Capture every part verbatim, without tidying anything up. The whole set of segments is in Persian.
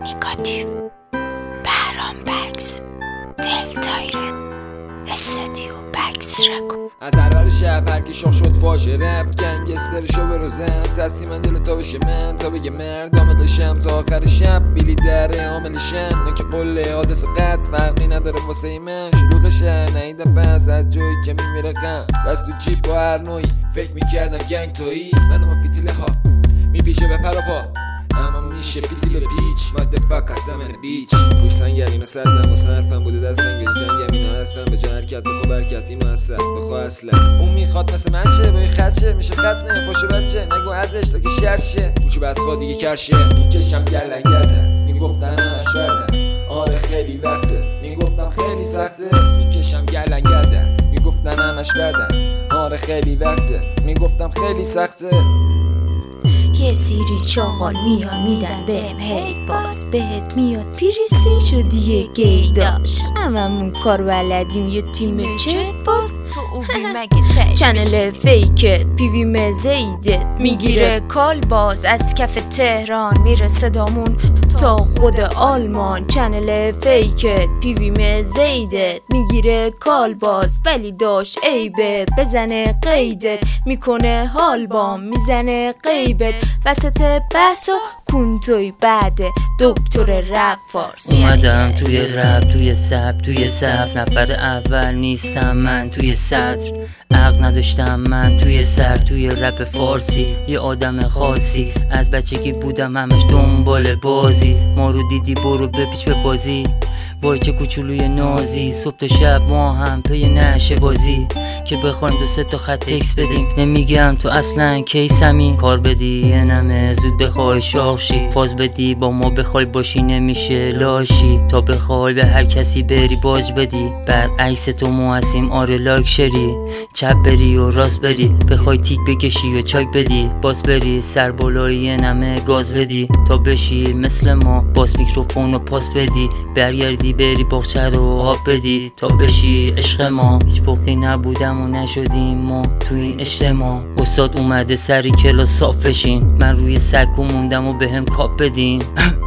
نیگاتیو، بهرام بکس، دل تایره، استدیو بکس رکو. از هر شب هرکی شاخ شد فاشه رفت گنگسترشو بروزن دستی من دل تا بشه من تا بگه مرد آمدشم تا آخر شب بیلی دره عاملشن نکه قله حادث قد فرقی نداره واسه من شلوغ شهر نیدم پس از جایی که میمیره غم بس تو جیب با هر نوعی فکر میکردم گنگ تویی منو ما فیتیله ها میپیشه به پر و پا اما میشه فیتیل پیچ ماده فاک هستم من بیچ پوش سنگرین و سردم و سرفم بوده دستنگ به جنگ همین ها هستم به جا حرکت بخوا برکت اینو هستم بخوا اصلا اون میخواد مثل من شه با این خط شه میشه خط نه پاشو بچه نگو ازش تا که شرشه پوچو بعد خواه دیگه کرشه میکشم گلن گردن میگفتن همش بردن آره خیلی وقته میگفتم خیلی سخته میکشم گلن گردن میگفتن همش بردن آره خیلی وقته میگفتم خیلی سخته. یه سیری چاقال میان میدن بهم هید باز بهت میاد پیریسی شدی یه گیداش هممون کار بلدیم یه تیم چت باز تو اوبی مگه چنل فیکت پیوی مزیدت میگیره کال باز از کف تهران میره صدامون تا خود آلمان چنل فیکت پیوی مزیدت میگیره کال باز ولی داشت عیبه بزنه قیدت میکنه حال بام میزنه قیبت وسط بحث و کنتوی بعده دکتر رپ فارسی اومدم توی رپ توی سب توی صف نفر اول نیستم من توی سطر عقل نداشتم من توی سر توی رپ فارسی یه آدم خاصی از بچگی بودم همش دنبال بازی ما رو دیدی برو بپیچ به بازی وای چه کوچولوی نازی صبح تا شب ما هم پی نشه بازی که بخوایم دو سه تا خط تکس بدیم نمیگم تو اصلا کیسمی کار بدی یه نمه زود بخوای شاخشی فاز بدی با ما بخوای باشی نمیشه لاشی تا بخوای به هر کسی بری باج بدی برعکس تو ما هستیم آره لاکشری چپ بری و راست بری بخوای تیک بکشی و چاک بدی باز بری سر بالایی یه نمه گاز بدی تا بشی مثل ما باز میکروفون و پاس بدی برگردی بری باغچه رو آب بدی تا بشی عشق ما هیچ بخی نبودم و نشدیم ما تو این اجتماع استاد اومده سری کلاس صاف بشین من روی سکو موندم و بهم کاپ بدین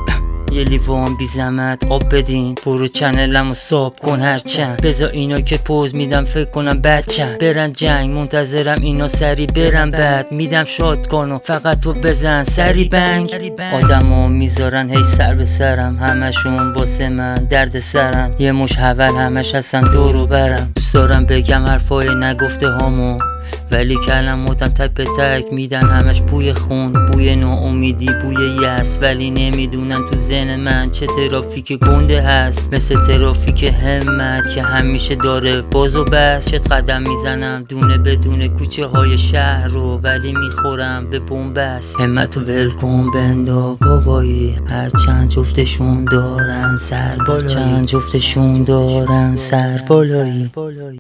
یه لیوان بی زحمت آب بدین برو چنلمو ساب کن هرچند بذار اینا که پوز میدم فکر کنم بچن برن جنگ منتظرم اینا سری برن بعد میدم شاد کنو فقط تو بزن سری بنگ آدمو میذارن هی سر به سرم همشون واسه من درد سرم یه مش حول همش هستن دورو برم دوست دارم بگم حرفای نگفته هامو ولی کلماتم تک به تک میدن همش بوی خون بوی ناامیدی بوی یأس ولی نمیدونن تو ذهن من چه ترافیک گنده هست مثل ترافیک همت که همیشه داره باز و بس چه قدم میزنم دونه بدونه کوچه های شهر رو ولی میخورم به بنبست همتو ولکن بندا بابایی هرچند جفتشون دارن سر بالایی چند جفتشون دارن سر بالایی